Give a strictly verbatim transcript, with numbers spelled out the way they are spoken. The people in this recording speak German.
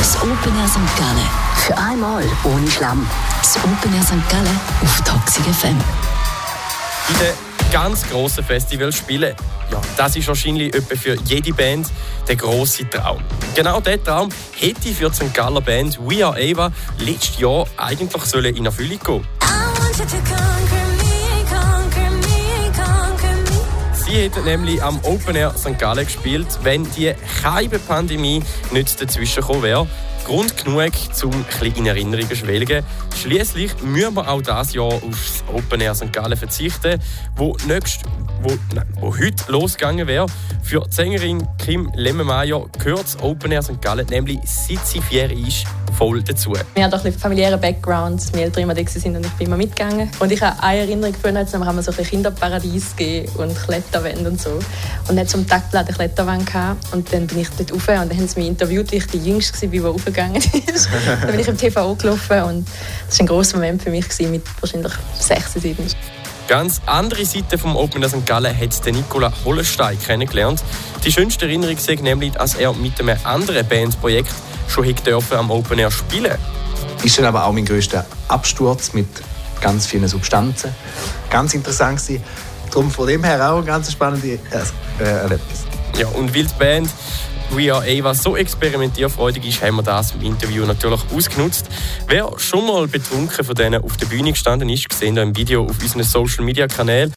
Das Open Air Sankt Gallen. Für einmal ohne Schlamm. Das Open Air Sankt Gallen auf Toxic F M. In den ganz grossen Festivals spielen, ja, das ist wahrscheinlich etwa für jede Band der grosse Traum. Genau diesen Traum hätte für die Sankt Galler Band We Are Eva letztes Jahr eigentlich sollen in Erfüllung gehen. Sie hätten nämlich am Open Air Sankt Gallen gespielt, wenn die Keibe-Pandemie nicht dazwischen gekommen wäre. Grund genug, um ein bisschen in Erinnerungen zu schwelgen. Schliesslich müssen wir auch dieses Jahr auf das Open Air Sankt Gallen verzichten, wo, nächst, wo, nein, wo heute losgegangen wäre. Für die Sängerin Kim Lemmenmeier gehört das Open Air Sankt Gallen nämlich seit sie vier ist voll dazu. Wir haben doch ein familiären Background. Meine Eltern immer da waren und ich bin immer mitgegangen. Und ich habe eine Erinnerung gefunden, jetzt haben wir so ein Kinderparadies gegeben und Kletterwände und so. Und dann zum Tagblatt eine Kletterwand gehabt. Und dann bin ich dort rauf und dann haben sie mich interviewt, wie ich die Jüngste war, die raufgegangen ist. Dann bin ich im T V gelaufen und das war ein grosser Moment für mich mit wahrscheinlich sechs, sieben. Ganz andere Seite vom Open Air Sankt Gallen hat Nicola Hollenstein kennengelernt. Die schönste Erinnerung war nämlich, dass er mit einem anderen Bandprojekt schon dürfen am Open Air spielen. Ist dann aber auch mein grösster Absturz mit ganz vielen Substanzen. Ganz interessant gewesen. Darum von dem her auch ein ganz spannendes Erlebnis. Ja, und weil die Band We Are Eva so experimentierfreudig ist, haben wir das im Interview natürlich ausgenutzt. Wer schon mal betrunken von denen auf der Bühne gestanden ist, sehen wir im Video auf unseren Social Media Kanälen.